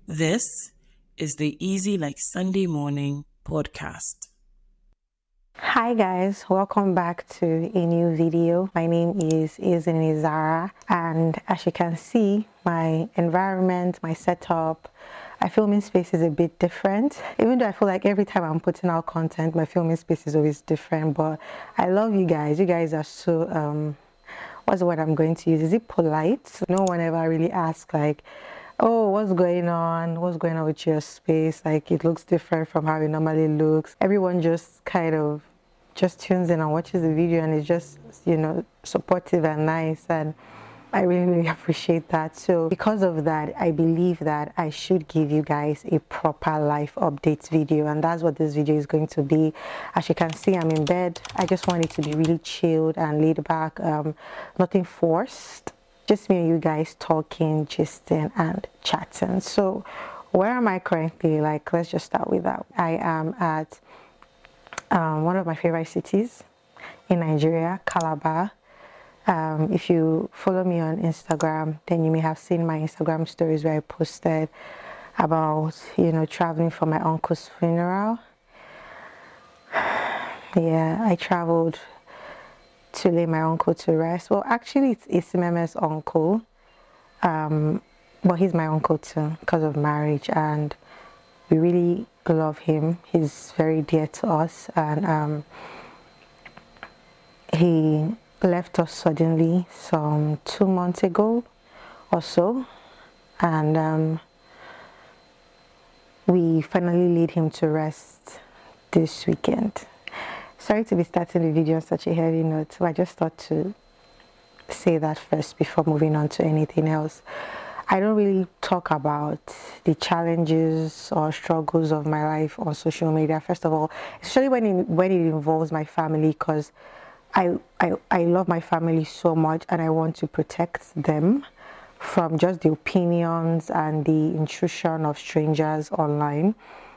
This is the Easy Like Sunday Morning podcast. Hi guys, welcome back to a new video. My name is Izini Zara, and as you can see, my environment, my setup, my filming space is a bit different. Even though I feel like every time I'm putting out content, my filming space is always different, but I love you guys. You guys are so, what's the word I'm going to use? Is it polite? No one ever really asks like, oh, what's going on? What's going on with your space? Like, it looks different from how it normally looks. Everyone just kind of just tunes in and watches the video, and it's just, supportive and nice, and I really appreciate that. So because of that, I believe that I should give you guys a proper life updates video, and that's what this video is going to be. As you can see, I'm in bed. I just want it to be really chilled and laid back, nothing forced, just me and you guys talking, gisting and chatting. So where am I currently? Like, let's just start with that. I am at one of my favorite cities in Nigeria, Calabar. If you follow me on Instagram, then you may have seen my Instagram stories where I posted about, traveling for my uncle's funeral. Yeah, I traveled to lay my uncle to rest. Well, actually, it's Isimeme's uncle, but he's my uncle too because of marriage, and we really love him. He's very dear to us, and he left us suddenly some 2 months ago or so, and we finally laid him to rest this weekend. Sorry to be starting the video on such a heavy note, but I just thought to say that first before moving on to anything else. I don't really talk about the challenges or struggles of my life on social media, first of all, especially when it involves my family, because I love my family so much, and I want to protect them from just the opinions and the intrusion of strangers online.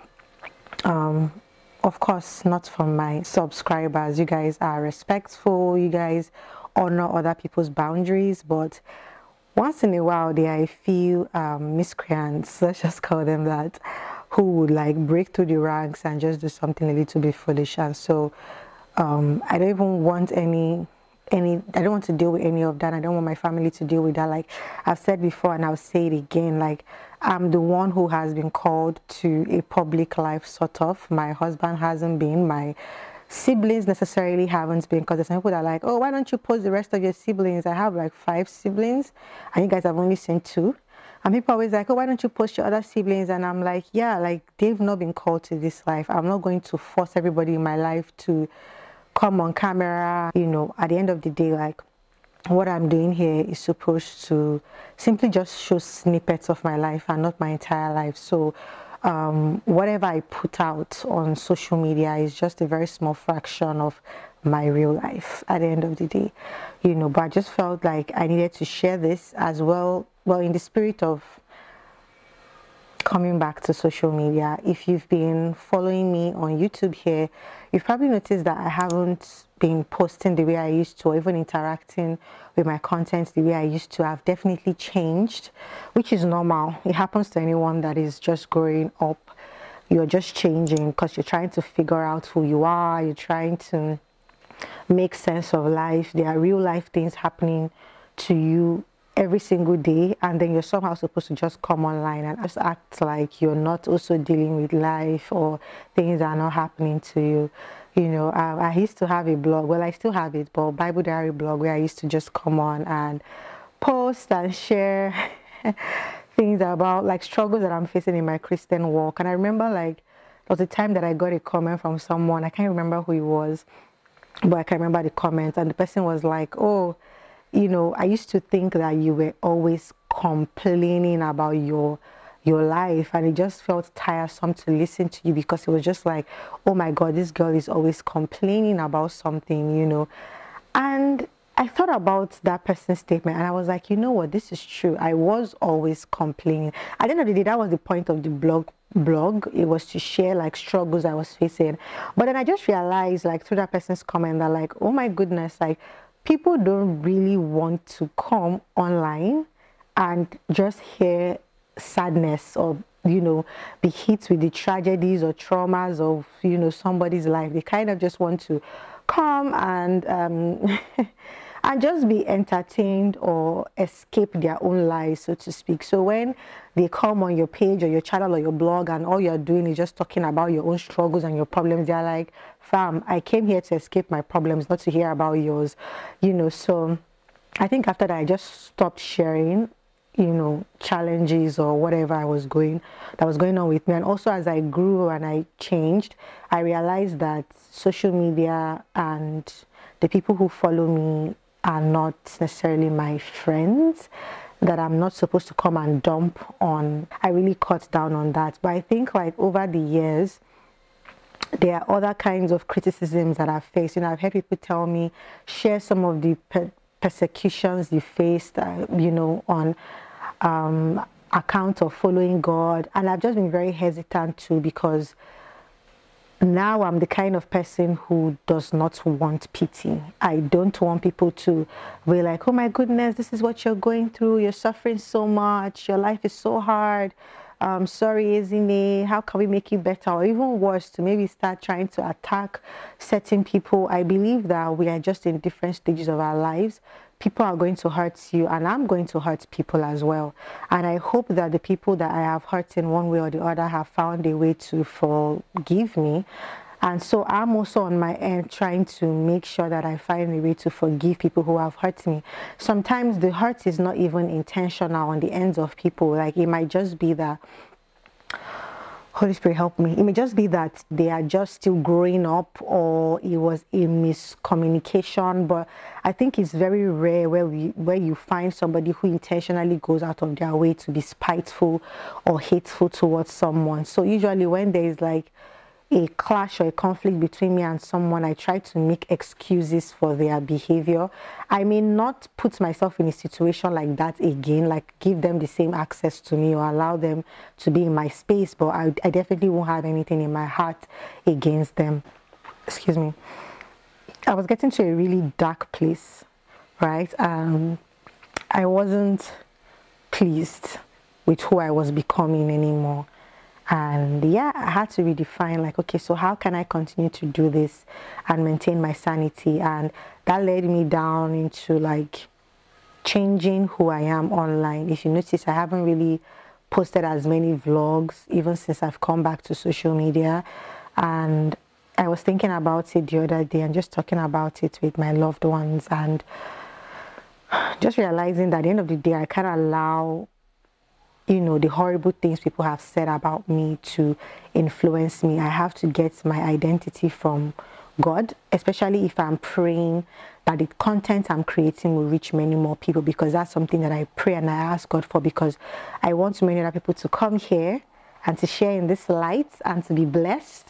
Of course, not from my subscribers. You guys are respectful, you guys honor other people's boundaries, but once in a while there are a few miscreants, let's just call them that, who would like break through the ranks and just do something a little bit foolish. And so I don't even want I don't want to deal with any of that. I don't want my family to deal with that. Like I've said before, and I'll say it again, like I'm the one who has been called to a public life, sort of. My husband hasn't been, my siblings necessarily haven't been, because there's some people that are like, oh, why don't you post the rest of your siblings? I have like 5 siblings and you guys have only seen 2. And people always like, oh, why don't you post your other siblings? And I'm like, yeah, like they've not been called to this life. I'm not going to force everybody in my life to come on camera. At the end of the day, like what I'm doing here is supposed to simply just show snippets of my life and not my entire life. So whatever I put out on social media is just a very small fraction of my real life at the end of the day, but I just felt like I needed to share this as well, in the spirit of coming back to social media. If you've been following me on YouTube here, you've probably noticed that I haven't been posting the way I used to, or even interacting with my content the way I used to. I've definitely changed, which is normal. It happens to anyone that is just growing up. You're just changing because you're trying to figure out who you are. You're trying to make sense of life. There are real life things happening to you every single day, and then you're somehow supposed to just come online and just act like you're not also dealing with life, or things are not happening to you. I used to have a blog, well, I still have it, but Bible diary blog, where I used to just come on and post and share things about like struggles that I'm facing in my Christian walk. And I remember like there was a time that I got a comment from someone, I can't remember who it was, but I can remember the comment, and the person was like, oh, I used to think that you were always complaining about your life, and it just felt tiresome to listen to you, because it was just like, oh my God, this girl is always complaining about something, and I thought about that person's statement, and I was like, you know what, this is true. I was always complaining. At the end of the day, that was the point of the blog. It was to share like struggles I was facing. But then I just realized, like, through that person's comment, that like, oh my goodness, like people don't really want to come online and just hear sadness or be hit with the tragedies or traumas of, somebody's life. They kind of just want to come and and just be entertained or escape their own lives, so to speak. So when they come on your page or your channel or your blog and all you're doing is just talking about your own struggles and your problems, they're like, fam, I came here to escape my problems, not to hear about yours. So I think after that I just stopped sharing challenges or whatever that was going on with me. And also, as I grew and I changed, I realized that social media and the people who follow me are not necessarily my friends, that I'm not supposed to come and dump on. I really cut down on that. But I think like over the years, there are other kinds of criticisms that I've faced. I've heard people tell me, share some of the persecutions you faced, on account of following God. And I've just been very hesitant too, because now I'm the kind of person who does not want pity. I don't want people to be like, oh my goodness, this is what you're going through. You're suffering so much. Your life is so hard. Sorry, Ezine, how can we make you better? Or even worse, to maybe start trying to attack certain people. I believe that we are just in different stages of our lives. People are going to hurt you, and I'm going to hurt people as well. And I hope that the people that I have hurt in one way or the other have found a way to forgive me. And so I'm also on my end trying to make sure that I find a way to forgive people who have hurt me. Sometimes the hurt is not even intentional on the ends of people. Like, it might just be that, Holy Spirit help me, it may just be that they are just still growing up, or it was a miscommunication. But I think it's very rare where you find somebody who intentionally goes out of their way to be spiteful or hateful towards someone. So usually when there is like a clash or a conflict between me and someone, I try to make excuses for their behavior. I may not put myself in a situation like that again, like give them the same access to me or allow them to be in my space, but I definitely won't have anything in my heart against them. Excuse me. I was getting to a really dark place, right? I wasn't pleased with who I was becoming anymore. And yeah, I had to redefine, like, okay, so how can I continue to do this and maintain my sanity? And that led me down into like changing who I am online. If you notice, I haven't really posted as many vlogs even since I've come back to social media. And I was thinking about it the other day and just talking about it with my loved ones, and just realizing that at the end of the day, I can't allow the horrible things people have said about me to influence me. I have to get my identity from God, especially if I'm praying that the content I'm creating will reach many more people, because that's something that I pray and I ask God for, because I want many other people to come here and to share in this light and to be blessed.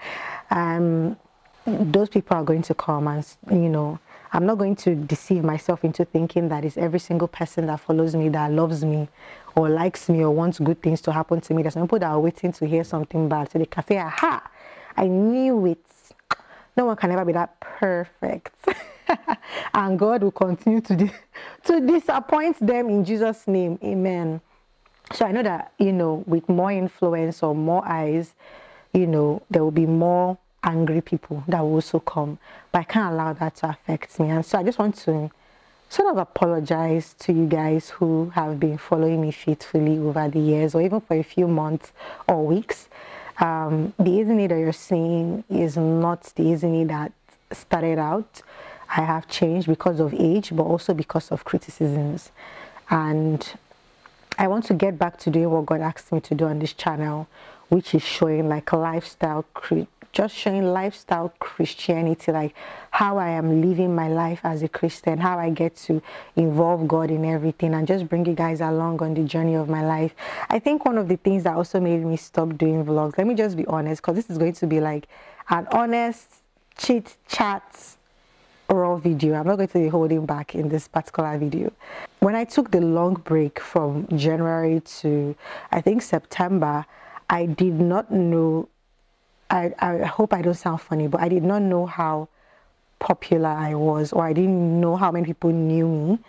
Those people are going to come, and I'm not going to deceive myself into thinking that it's every single person that follows me that loves me or likes me or wants good things to happen to me. There's some people that are waiting to hear something bad so they can say, aha, I knew it. No one can ever be that perfect. And God will continue to disappoint them in Jesus' name. Amen. So I know that, with more influence or more eyes, there will be more angry people that will also come. But I can't allow that to affect me. And so I just want to sort of apologize to you guys who have been following me faithfully over the years, or even for a few months or weeks. The Ezine that you're seeing is not the Ezine that started out. I have changed because of age, but also because of criticisms. And I want to get back to doing what God asked me to do on this channel, which is showing like just showing lifestyle Christianity, like how I am living my life as a Christian, how I get to involve God in everything, and just bring you guys along on the journey of my life. I think one of the things that also made me stop doing vlogs, let me just be honest, because this is going to be like an honest chit chat raw video. I'm not going to be holding back in this particular video. When I took the long break from January to, I think, September, I did not know, I hope I don't sound funny, but I did not know how popular I was, or I didn't know how many people knew me.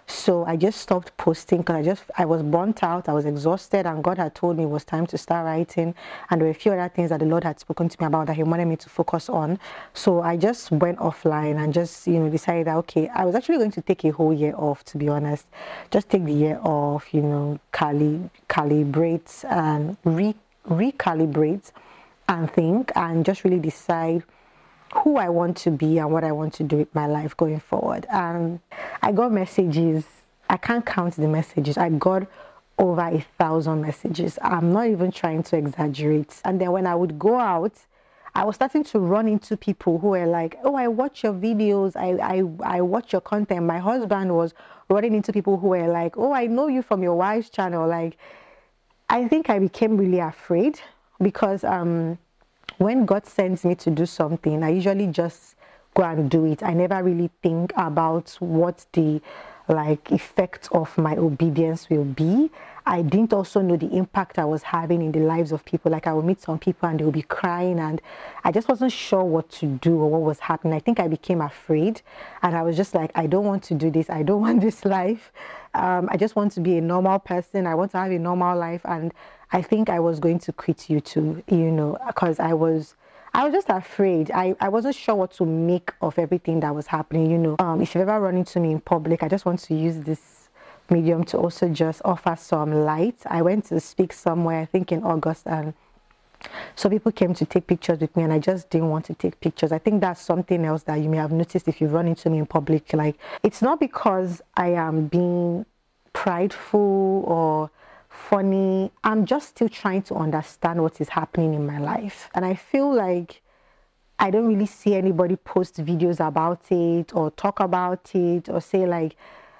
So I just stopped posting because I was burnt out, I was exhausted, and God had told me it was time to start writing. And there were a few other things that the Lord had spoken to me about that He wanted me to focus on. So I just went offline and just, decided that, okay, I was actually going to take a whole year off, to be honest. Just take the year off, calibrate and recalibrate and think and just really decide who I want to be and what I want to do with my life going forward. And I got messages. I can't count the messages. I got over 1,000 messages. I'm not even trying to exaggerate. And then when I would go out, I was starting to run into people who were like, oh, I watch your videos. I watch your content. My husband was running into people who were like, oh, I know you from your wife's channel. Like, I think I became really afraid because when God sends me to do something, I usually just go and do it. I never really think about what the effect of my obedience will be. I didn't also know the impact I was having in the lives of people. Like, I would meet some people and they would be crying and I just wasn't sure what to do or what was happening. I think I became afraid and I was just like, I don't want to do this. I don't want this life. I just want to be a normal person. I want to have a normal life. And I think I was going to quit YouTube, because I was just afraid. I wasn't sure what to make of everything that was happening, If you've ever run into me in public, I just want to use this medium to also just offer some light. I went to speak somewhere, I think in August, and so people came to take pictures with me and I just didn't want to take pictures. I think that's something else that you may have noticed if you run into me in public. Like, it's not because I am being prideful or funny. I'm just still trying to understand what is happening in my life. And I feel like I don't really see anybody post videos about it or talk about it or say like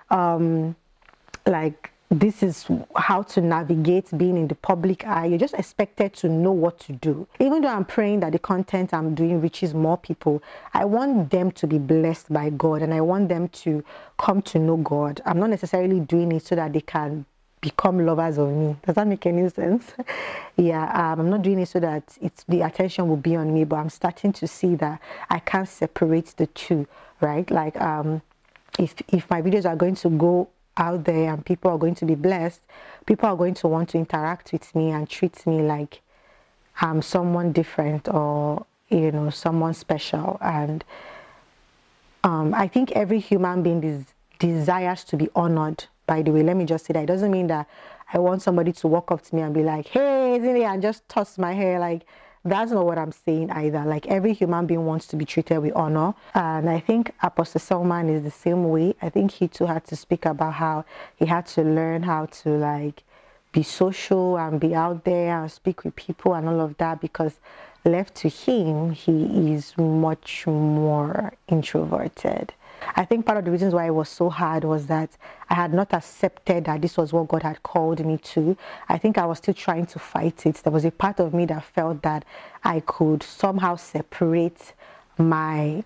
this is how to navigate being in the public eye. You're just expected to know what to do. Even though I'm praying that the content I'm doing reaches more people, I want them to be blessed by God and I want them to come to know God. I'm not necessarily doing it so that they can become lovers of me. Does that make any sense? Yeah, I'm not doing it so that the attention will be on me, but I'm starting to see that I can't separate the two, right? Like, if my videos are going to go out there and people are going to be blessed, people are going to want to interact with me and treat me like I'm someone different or, someone special. And I think every human being desires to be honored. By the way, let me just say that it doesn't mean that I want somebody to walk up to me and be like, hey, isn't it? And just toss my hair. Like, that's not what I'm saying either. Like, every human being wants to be treated with honor. And I think Apostle Selman is the same way. I think he too had to speak about how he had to learn how to be social and be out there and speak with people and all of that, because left to him, he is much more introverted. I think part of the reasons why it was so hard was that I had not accepted that this was what God had called me to. I think I was still trying to fight it. There was a part of me that felt that I could somehow separate my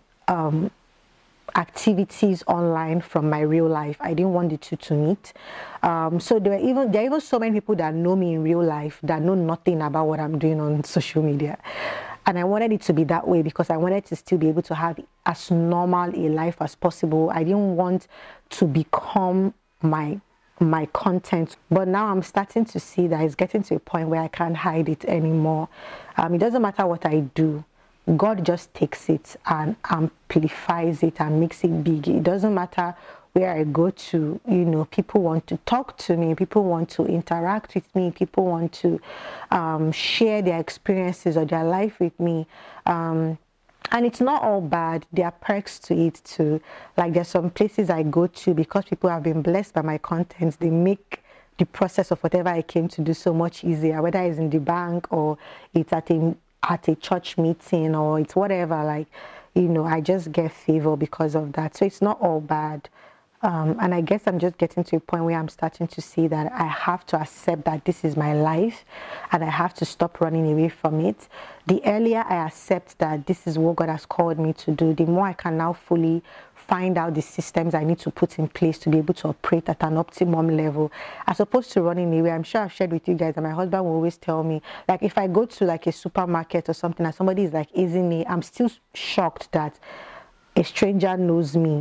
activities online from my real life. I didn't want the two to meet. So there are even so many people that know me in real life that know nothing about what I'm doing on social media. And I wanted it to be that way because I wanted to still be able to have as normal a life as possible. I didn't want to become my content. But now I'm starting to see that it's getting to a point where I can't hide it anymore. It doesn't matter what I do. God just takes it and amplifies it and makes it big. It doesn't matter where I go to, people want to talk to me, people want to interact with me, people want to share their experiences or their life with me. And it's not all bad. There are perks to it too. Like, there's some places I go to because people have been blessed by my content. They make the process of whatever I came to do so much easier, whether it's in the bank or it's at a church meeting or it's whatever. I just get favor because of that. So it's not all bad. And I guess I'm just getting to a point where I'm starting to see that I have to accept that this is my life and I have to stop running away from it. The earlier I accept that this is what God has called me to do, the more I can now fully find out the systems I need to put in place to be able to operate at an optimum level, as opposed to running away. I'm sure I've shared with you guys that my husband will always tell me, like, if I go to a supermarket or something and somebody is easing me, I'm still shocked that a stranger knows me. Like,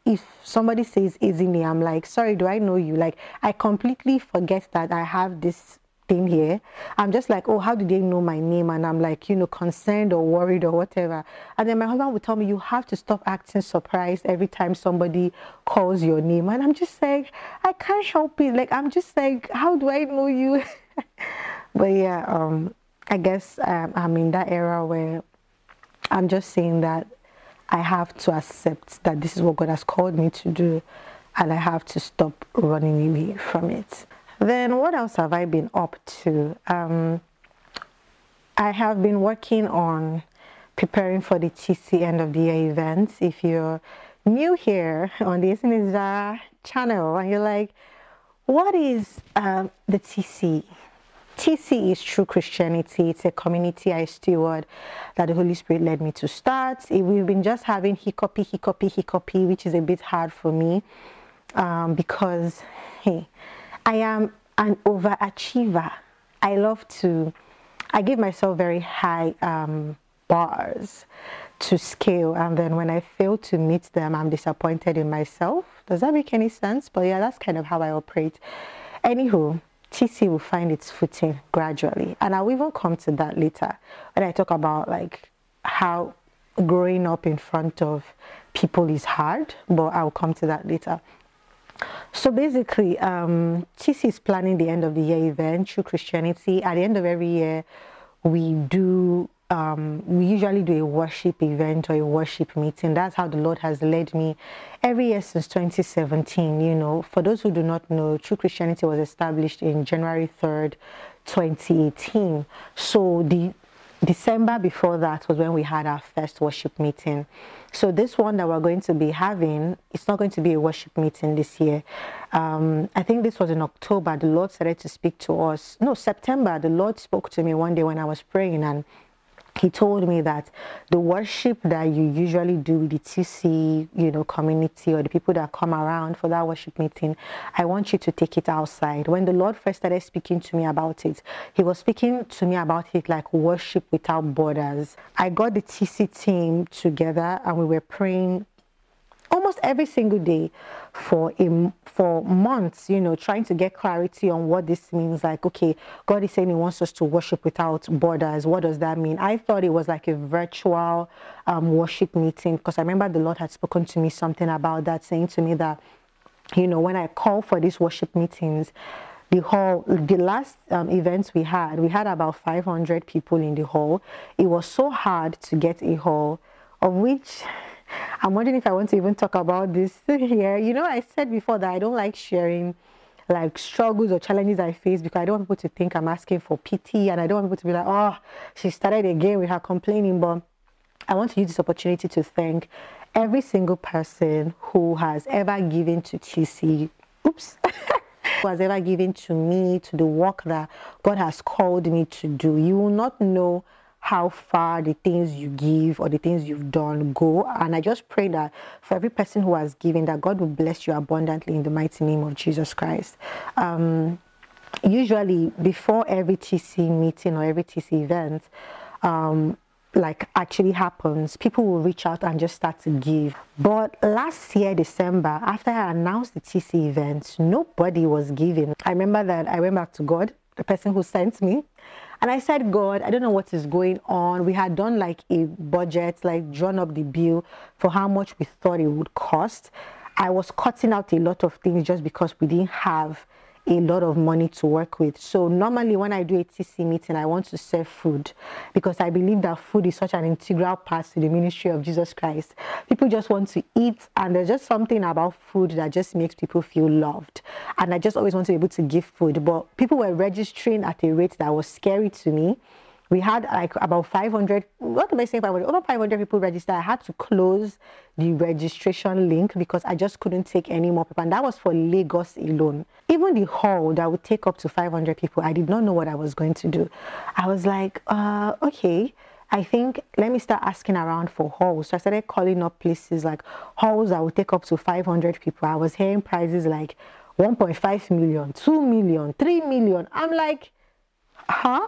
if somebody says Ezinne, I'm like, sorry, do I know you? Like, I completely forget that I have this thing here. I'm just like, oh, how do they know my name? And I'm like, you know, concerned or worried or whatever. And then my husband would tell me, you have to stop acting surprised every time somebody calls your name. And I'm just like, I can't help it. Like, I'm just like, how do I know you? But yeah, I guess I'm in that era where I'm just saying that I have to accept that this is what God has called me to do, and I have to stop running away from it. Then what else have I been up to? I have been working on preparing for the TC end of the year events. If you're new here on the Ezinne Zara channel and you're like, what is the TC? TC is True Christianity. It's a community I steward that the Holy Spirit led me to start. We've been just having hiccupy, which is a bit hard for me because, hey, I am an overachiever. I give myself very high bars to scale, and then when I fail to meet them, I'm disappointed in myself. Does that make any sense? But yeah, that's kind of how I operate. Anywho, TC will find its footing gradually, and I'll even come to that later when I talk about like how growing up in front of people is hard, but I'll come to that later. So basically, TC is planning the end of the year event, True Christianity. At the end of every year, we usually do a worship event or a worship meeting. That's how the Lord has led me every year since 2017. You know, for those who do not know, True Christianity was established in January 3rd, 2018. So the December before that was when we had our first worship meeting. So this one that we're going to be having, it's not going to be a worship meeting this year. I think this was in October. The Lord started to speak to us. No, September. The Lord spoke to me one day when I was praying, and He told me that the worship that you usually do with the TC, you know, community or the people that come around for that worship meeting, I want you to take it outside. When the Lord first started speaking to me about it, He was speaking to me about it like worship without borders. I got the TC team together and we were praying almost every single day for months, you know, trying to get clarity on what this means. Like, okay, God is saying He wants us to worship without borders. What does that mean? I thought it was like a virtual worship meeting, because I remember the Lord had spoken to me something about that, saying to me that, you know, when I call for these worship meetings, the last events we had about 500 people in the hall. It was so hard to get a hall, of which I'm wondering if I want to even talk about this here. You know, I said before that I don't like sharing like struggles or challenges I face, because I don't want people to think I'm asking for pity, and I don't want people to be like, oh, she started again with her complaining. But I want to use this opportunity to thank every single person who has ever given to TC, who has ever given to me, to the work that God has called me to do. You will not know how far the things you give or the things you've done go. And I just pray that for every person who has given, that God will bless you abundantly in the mighty name of Jesus Christ. Usually before every TC meeting or every TC event, like actually happens, people will reach out and just start to give. But last year, December, after I announced the TC event, nobody was giving. I remember that I went back to God, the person who sent me, and I said, God, I don't know what is going on. We had done like a budget, like drawn up the bill for how much we thought it would cost. I was cutting out a lot of things just because we didn't have a lot of money to work with. So normally when I do a TC meeting, I want to serve food, because I believe that food is such an integral part to the ministry of Jesus Christ. People just want to eat, and there's just something about food that just makes people feel loved. And I just always want to be able to give food. But people were registering at a rate that was scary to me. We had like about 500, what am I saying, 500? Over 500 people registered. I had to close the registration link because I just couldn't take any more people. And that was for Lagos alone. Even the hall that would take up to 500 people, I did not know what I was going to do. I was like, okay, I think let me start asking around for halls. So I started calling up places like halls that would take up to 500 people. I was hearing prices like 1.5 million, 2 million, 3 million. I'm like, huh?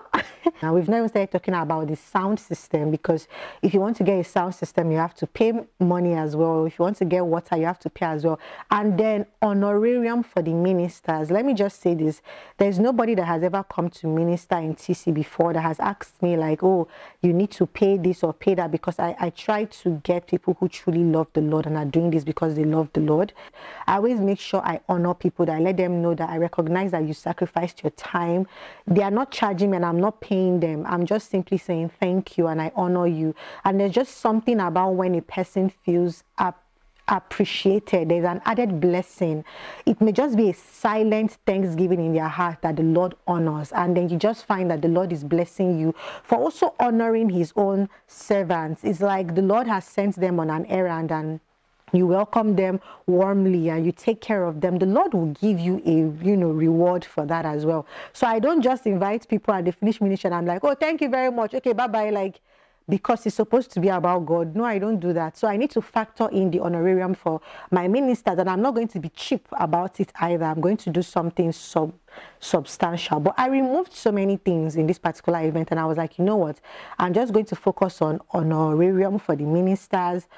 Now, we've not even started talking about the sound system, because if you want to get a sound system, you have to pay money as well. If you want to get water, you have to pay as well. And then honorarium for the ministers. Let me just say this. There's nobody that has ever come to minister in TC before that has asked me like, oh, you need to pay this or pay that, because I try to get people who truly love the Lord and are doing this because they love the Lord. I always make sure I honor people, that I let them know that I recognize that you sacrificed your time. They are not charging me and I'm not paying them. I'm just simply saying thank you and I honor you. And there's just something about when a person feels appreciated, there's an added blessing. It may just be a silent thanksgiving in their heart that the Lord honors, and then you just find that the Lord is blessing you for also honoring his own servants. It's like the Lord has sent them on an errand and you welcome them warmly and you take care of them. The Lord will give you a reward for that as well. So I don't just invite people and they finish ministry and I'm like, oh, thank you very much, okay, bye-bye, like, because it's supposed to be about God. No, I don't do that. So I need to factor in the honorarium for my ministers, and I'm not going to be cheap about it either. I'm going to do something substantial. But I removed so many things in this particular event, and I was like, you know what, I'm just going to focus on honorarium for the ministers,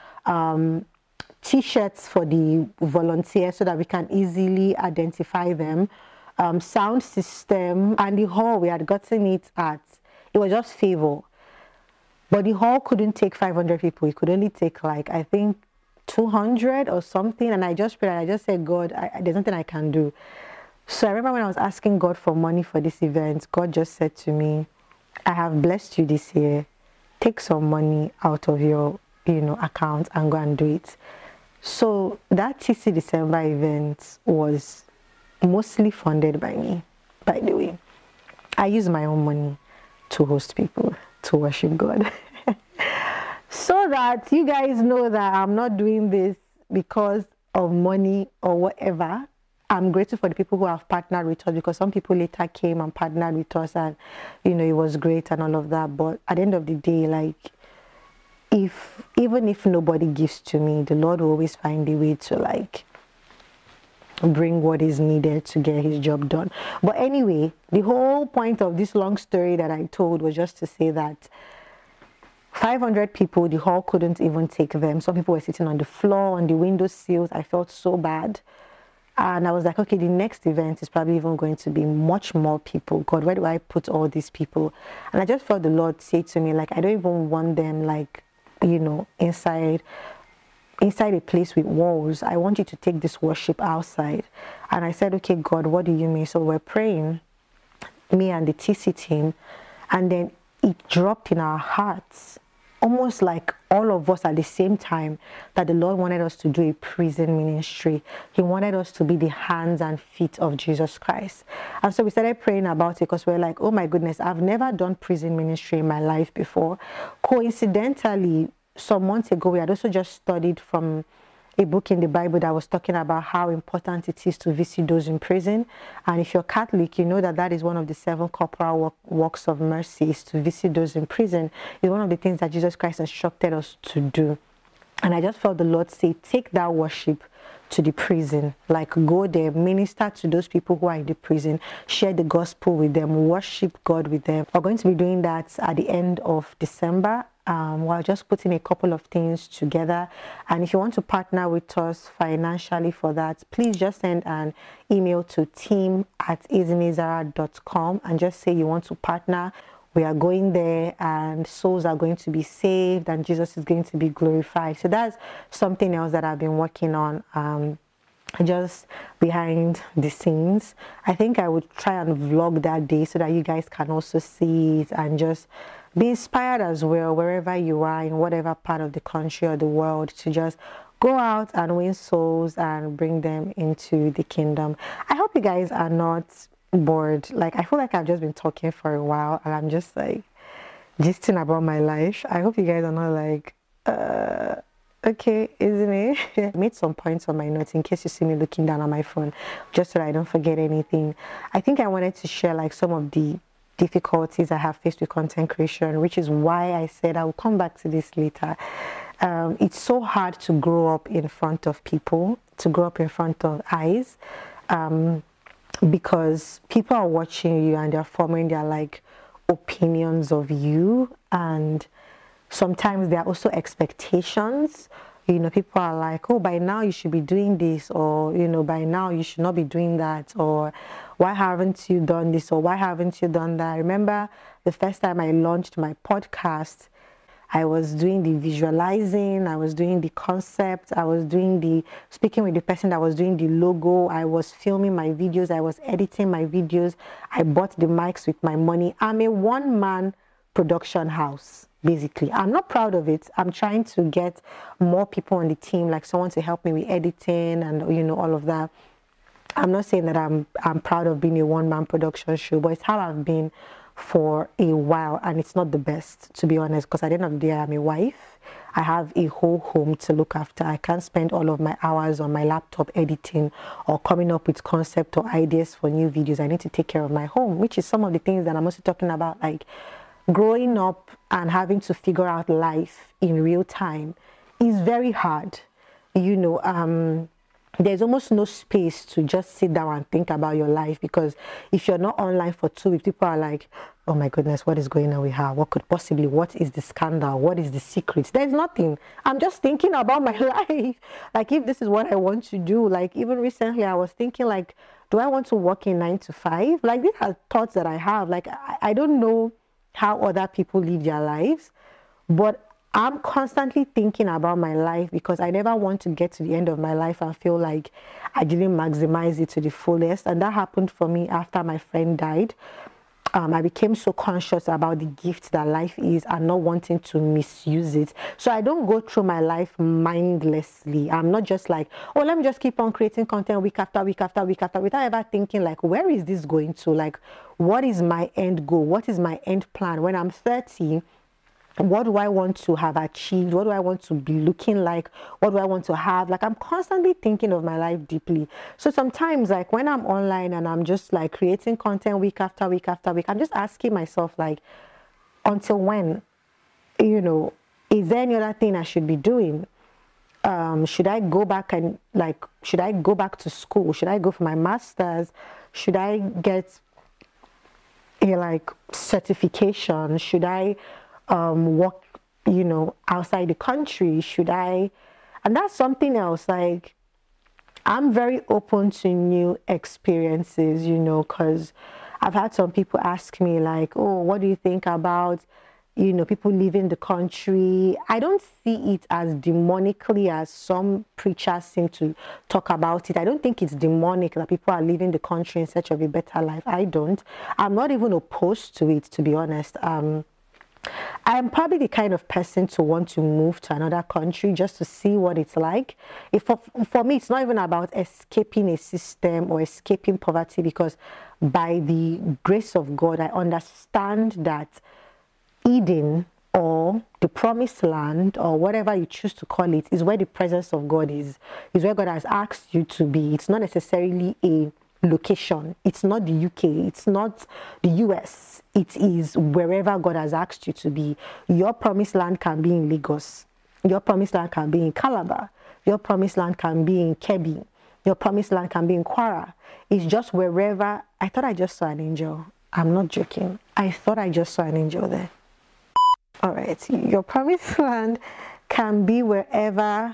T-shirts for the volunteers so that we can easily identify them, sound system, and the hall, we had gotten it at, it was just favor. But the hall couldn't take 500 people. It could only take like, I think 200 or something. And I just prayed, I just said, God, there's nothing I can do. So I remember when I was asking God for money for this event, God just said to me, I have blessed you this year. Take some money out of your, account and go and do it. So that TC December event was mostly funded by me, by the way. I use my own money to host people, to worship God. So that you guys know that I'm not doing this because of money or whatever. I'm grateful for the people who have partnered with us, because some people later came and partnered with us and, it was great and all of that. But at the end of the day, like, even if nobody gives to me, the Lord will always find a way to like bring what is needed to get his job done. But anyway, the whole point of this long story that I told was just to say that 500 people, the hall couldn't even take them. Some people were sitting on the floor, on the window sills. I felt so bad. And I was like, okay, the next event is probably even going to be much more people. God, where do I put all these people? And I just felt the Lord say to me, like, I don't even want them, like, inside a place with walls. I want you to take this worship outside. And I said, okay, God, what do you mean? So we're praying, me and the TC team, and then it dropped in our hearts, almost like all of us at the same time, that the Lord wanted us to do a prison ministry. He wanted us to be the hands and feet of Jesus Christ. And so we started praying about it, because we're like, oh my goodness, I've never done prison ministry in my life before. Coincidentally, some months ago, we had also just studied from a book in the Bible that was talking about how important it is to visit those in prison. And if you're Catholic, you know that that is one of the 7 corporal works of mercy, is to visit those in prison. It's one of the things that Jesus Christ instructed us to do. And I just felt the Lord say, take that worship to the prison. Like, go there, minister to those people who are in the prison, share the gospel with them, worship God with them. We're going to be doing that at the end of December. We're just putting a couple of things together. And if you want to partner with us financially for that, please just send an email to team@easynazara.com and just say you want to partner. We are going there and souls are going to be saved and Jesus is going to be glorified. So that's something else that I've been working on, just behind the scenes. I think I would try and vlog that day so that you guys can also see it and just be inspired as well, wherever you are, in whatever part of the country or the world, to just go out and win souls and bring them into the kingdom. I hope you guys are not bored. Like, I feel like I've just been talking for a while and I'm just like gisting about my life. I hope you guys are not like, okay, isn't it? I made some points on my notes in case you see me looking down on my phone, just so that I don't forget anything. I think I wanted to share like some of the difficulties I have faced with content creation, which is why I said I will come back to this later. It's so hard to grow up in front of people, to grow up in front of eyes, because people are watching you and they're forming their like opinions of you, and sometimes there are also expectations. People are like, oh, by now you should be doing this, or, by now you should not be doing that, or why haven't you done this, or why haven't you done that? I remember the first time I launched my podcast, I was doing the visualizing, I was doing the concept, I was doing the speaking with the person that was doing the logo, I was filming my videos, I was editing my videos, I bought the mics with my money. I'm a one-man production house. Basically, I'm not proud of it. I'm trying to get more people on the team, like someone to help me with editing and all of that. I'm not saying that I'm proud of being a one-man production show, but it's how I've been for a while, and it's not the best, to be honest, because at the end of the day, I'm a wife. I have a whole home to look after. I can't spend all of my hours on my laptop editing or coming up with concept or ideas for new videos. I need to take care of my home, which is some of the things that I'm also talking about, like growing up and having to figure out life in real time is very hard. There's almost no space to just sit down and think about your life, because if you're not online for 2 weeks, people are like, oh my goodness, what is going on with her? What is the scandal? What is the secret? There's nothing. I'm just thinking about my life. Like, if this is what I want to do, like even recently I was thinking, like, do I want to work in 9 to 5? Like, these are thoughts that I have. Like, I don't know how other people live their lives, but I'm constantly thinking about my life, because I never want to get to the end of my life and feel like I didn't maximize it to the fullest. And that happened for me after my friend died. I became so conscious about the gift that life is and not wanting to misuse it. So I don't go through my life mindlessly. I'm not just like, oh, let me just keep on creating content week after week after week after, without ever thinking like, where is this going to? Like, what is my end goal? What is my end plan? When I'm 30, what do I want to have achieved? What do I want to be looking like? What do I want to have? Like, I'm constantly thinking of my life deeply. So sometimes, like, when I'm online and I'm just like creating content week after week after week, I'm just asking myself, like, until when? Is there any other thing I should be doing? Should I go back to school? Should I go for my master's? Should I get a certification? Should I work, outside the country? Should I? And that's something else. Like, I'm very open to new experiences, because I've had some people ask me like, oh, what do you think about, people leaving the country? I don't see it as demonically as some preachers seem to talk about it. I don't think it's demonic that people are leaving the country in search of a better life. I don't. I'm not even opposed to it, to be honest. I'm probably the kind of person to want to move to another country just to see what it's like. For me, it's not even about escaping a system or escaping poverty, because by the grace of God, I understand that Eden, or the promised land, or whatever you choose to call it, is where the presence of God is where God has asked you to be. It's not necessarily a location. It's not the UK. It's not the US. It is wherever God has asked you to be. Your promised land can be in Lagos. Your promised land can be in Calabar. Your promised land can be in Kebbi. Your promised land can be in Kwara. It's just wherever. I thought I just saw an angel. I'm not joking. I thought I just saw an angel there. All right. Your promised land can be wherever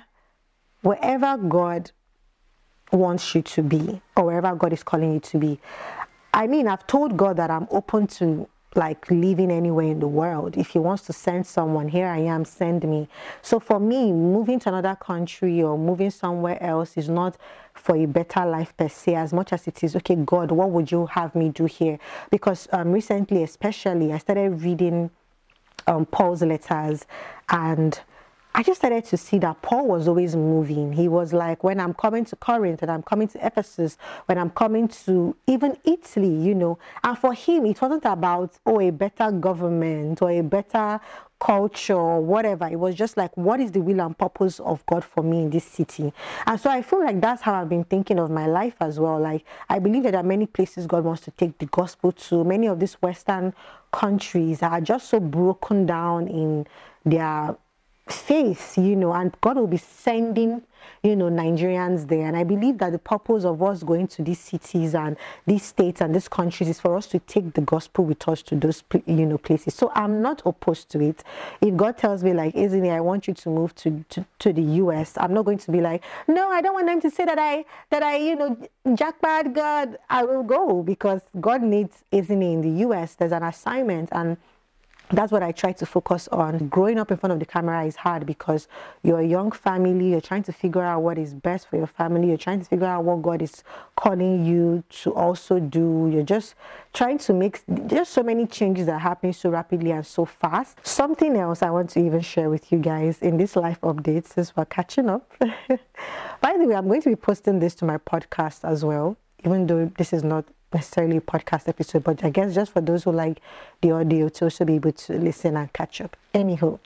God wants you to be, or wherever God is calling you to be. I mean, I've told God that I'm open to living anywhere in the world. If he wants to send someone, here I am, send me. So for me, moving to another country or moving somewhere else is not for a better life per se, as much as it is, okay, God, what would you have me do here? Because recently, especially, I started reading Paul's letters, and I just started to see that Paul was always moving. He was like, when I'm coming to Corinth and I'm coming to Ephesus, when I'm coming to even Italy, and for him, it wasn't about, a better government or a better culture or whatever. It was just like, what is the will and purpose of God for me in this city? And so I feel like that's how I've been thinking of my life as well. Like, I believe that there are many places God wants to take the gospel to. Many of these Western countries are just so broken down in their faith, you know, and God will be sending, you know, Nigerians there. And I believe that the purpose of us going to these cities and these states and these countries is for us to take the gospel with us to those, you know, places. So I'm not opposed to it. If God tells me, like, isn't it, I want you to move to the US, I'm not going to be like, no, I don't want them to say that I, you know, jackpot God. I will go, because God needs, isn't it, in the US. There's an assignment, and that's what I try to focus on. Growing up in front of the camera is hard because you're a young family, you're trying to figure out what is best for your family, you're trying to figure out what God is calling you to also do. You're just trying to make, there's so many changes that are happening so rapidly and so fast. Something else I want to even share with you guys in this life update, since we're catching up. By the way, I'm going to be posting this to my podcast as well, even though this is not necessarily a podcast episode, but I guess just for those who like the audio to also be able to listen and catch up. Anywho,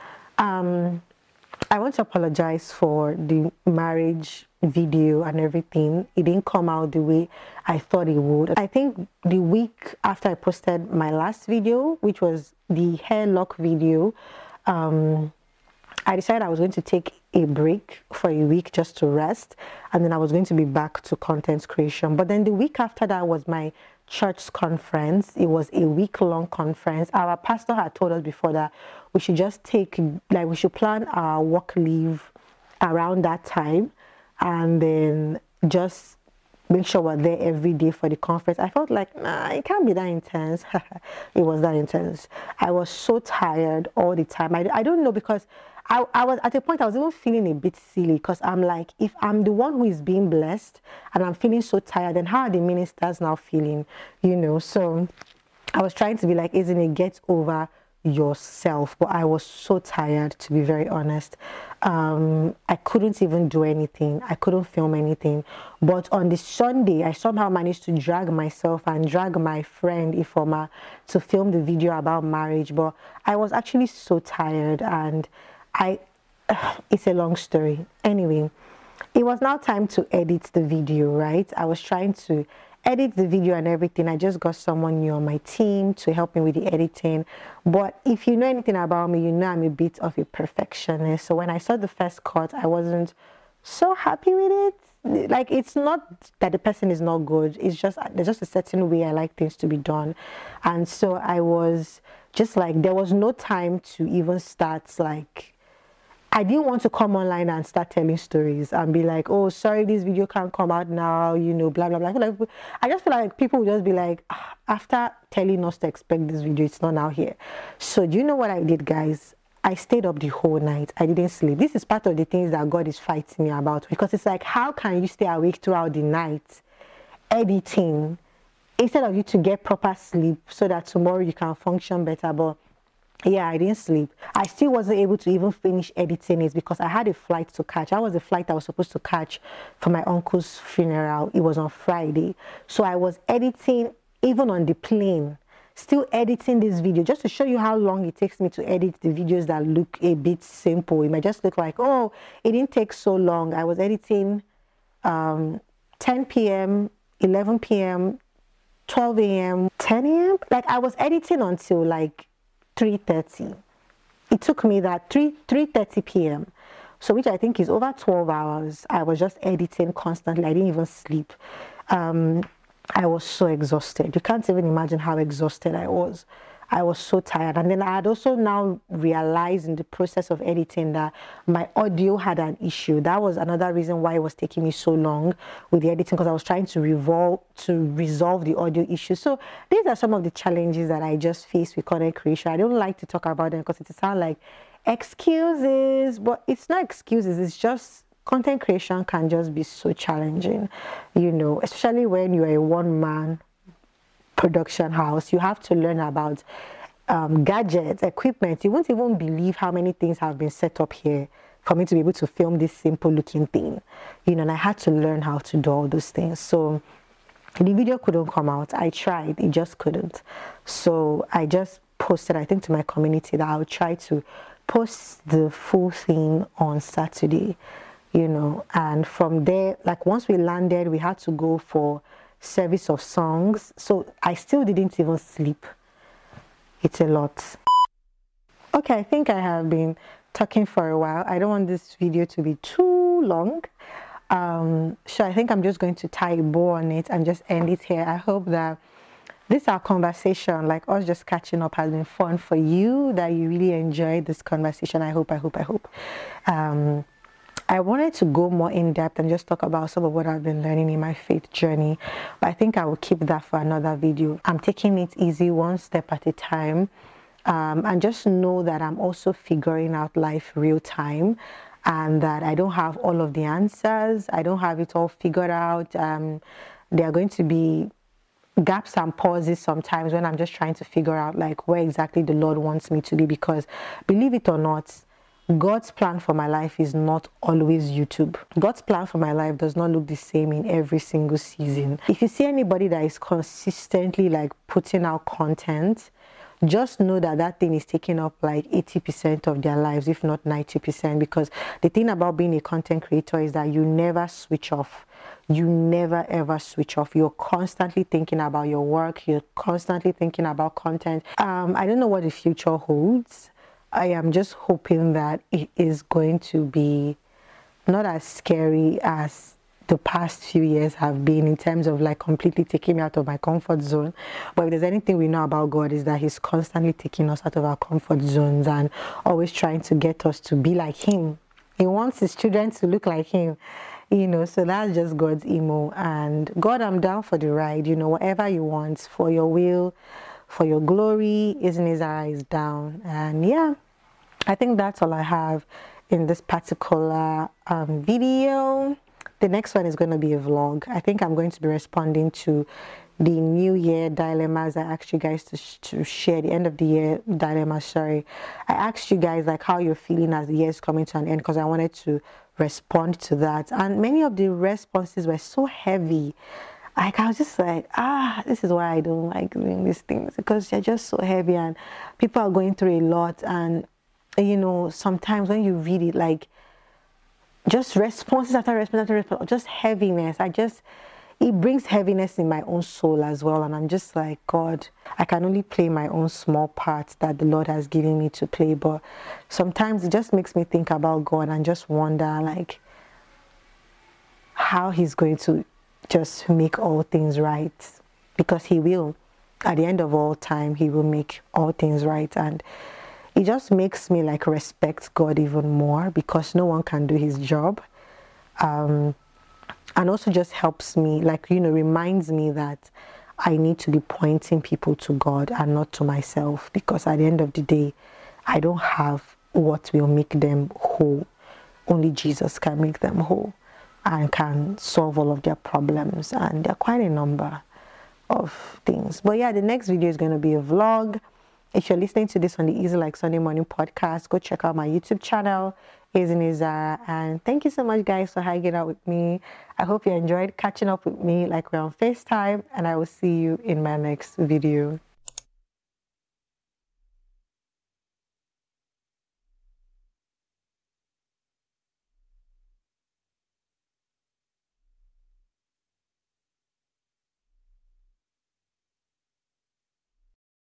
I want to apologize for the marriage video and everything. It didn't come out the way I thought it would. I think the week after I posted my last video, which was the hair lock video, I decided I was going to take a break for a week just to rest, and then I was going to be back to content creation. But then the week after that was my church conference. It was a week-long conference. Our pastor had told us before that we should just take, like, we should plan our work leave around that time, and then just make sure we're there every day for the conference. I felt like, nah, it can't be that intense. It was that intense. I was so tired all the time. I don't know, because I was at a point I was even feeling a bit silly, because I'm like, if I'm the one who is being blessed and I'm feeling so tired, then how are the ministers now feeling, you know? So I was trying to be like, isn't it, get over yourself. But I was so tired, to be very honest. I couldn't even do anything. I couldn't film anything. But on the Sunday, I somehow managed to drag myself and drag my friend Ifoma to film the video about marriage. But I was actually so tired, and it's a long story. Anyway, it was now time to edit the video, right? I was trying to edit the video and everything. I just got someone new on my team to help me with the editing. But if you know anything about me, you know I'm a bit of a perfectionist. So when I saw the first cut, I wasn't so happy with it. Like, it's not that the person is not good. It's just, there's just a certain way I like things to be done. And so I was just like, there was no time to even start, like, I didn't want to come online and start telling stories and be like, oh, sorry, this video can't come out now, you know, blah, blah, blah. I just feel like people would just be like, after telling us to expect this video, it's not now here. So do you know what I did, guys? I stayed up the whole night. I didn't sleep. This is part of the things that God is fighting me about, because it's like, how can you stay awake throughout the night editing instead of you to get proper sleep so that tomorrow you can function better? But yeah, I didn't sleep. I still wasn't able to even finish editing it because I had a flight to catch. That was the flight I was supposed to catch for my uncle's funeral. It was on Friday. So I was editing even on the plane, still editing this video just to show you how long it takes me to edit the videos that look a bit simple. It might just look like, oh, it didn't take so long. I was editing 10 p.m., 11 p.m., 12 a.m., 10 a.m. Like, I was editing until like 3:30. It took me that 3:30 p.m. So which I think is over 12 hours. I was just editing constantly. I didn't even sleep. I was so exhausted. You can't even imagine how exhausted I was. I was so tired. And then I had also now realized in the process of editing that my audio had an issue. That was another reason why it was taking me so long with the editing, because I was trying to resolve the audio issue. So these are some of the challenges that I just faced with content creation. I don't like to talk about them because it sounds like excuses, but it's not excuses. It's just content creation can just be so challenging, you know, especially when you're a one-man production house. You have to learn about gadgets, equipment. You won't even believe how many things have been set up here for me to be able to film this simple looking thing, you know, and I had to learn how to do all those things. So the video couldn't come out. I tried, it just couldn't. So I just posted, I think, to my community that I would try to post the full thing on Saturday, you know, and from there, like, once we landed, we had to go for service of songs. So I still didn't even sleep. It's a lot. Okay, I think I have been talking for a while. I don't want this video to be too long. So I think I'm just going to tie a bow on it and just end it here. I hope that this our conversation, like us just catching up, has been fun for you, that you really enjoyed this conversation. I hope. I wanted to go more in depth and just talk about some of what I've been learning in my faith journey, but I think I will keep that for another video. I'm taking it easy, one step at a time, and just know that I'm also figuring out life real time, and that I don't have all of the answers. I don't have it all figured out. There are going to be gaps and pauses sometimes when I'm just trying to figure out like where exactly the Lord wants me to be, because believe it or not, God's plan for my life is not always YouTube. God's plan for my life does not look the same in every single season. If you see anybody that is consistently like putting out content, just know that that thing is taking up like 80% of their lives, if not 90%, because the thing about being a content creator is that you never switch off. You never ever switch off. You're constantly thinking about your work. You're constantly thinking about content. I don't know what the future holds. I am just hoping that it is going to be not as scary as the past few years have been, in terms of like completely taking me out of my comfort zone. But if there's anything we know about God, is that he's constantly taking us out of our comfort zones and always trying to get us to be like him. He wants his children to look like him, you know. So that's just God's emo. And God, I'm down for the ride, you know, whatever you want, for your will, for your glory. Isn't his eyes down? And yeah, I think that's all I have in this particular video. The next one is going to be a vlog. I think I'm going to be responding to the New Year dilemmas. I asked you guys to share the end of the year dilemma. Sorry, I asked you guys like how you're feeling as the year is coming to an end, because I wanted to respond to that, and many of the responses were so heavy. Like I was just like, this is why I don't like doing these things, because they're just so heavy and people are going through a lot. And you know, sometimes when you read it, like just responses after response after response, just heaviness. It brings heaviness in my own soul as well. And I'm just like, God, I can only play my own small part that the Lord has given me to play. But sometimes it just makes me think about God and just wonder like how he's going to just make all things right, because he will. At the end of all time, he will make all things right. And it just makes me like respect God even more, because no one can do his job. And also just helps me, like, you know, reminds me that I need to be pointing people to God and not to myself, because at the end of the day, I don't have what will make them whole. Only Jesus can make them whole and can solve all of their problems. And there are quite a number of things. But yeah, the next video is going to be a vlog. If you're listening to this on the Easy Like Sunday Morning podcast, go check out my YouTube channel, Ezinizara. And thank you so much, guys, for hanging out with me. I hope you enjoyed catching up with me like we're on FaceTime, and I will see you in my next video.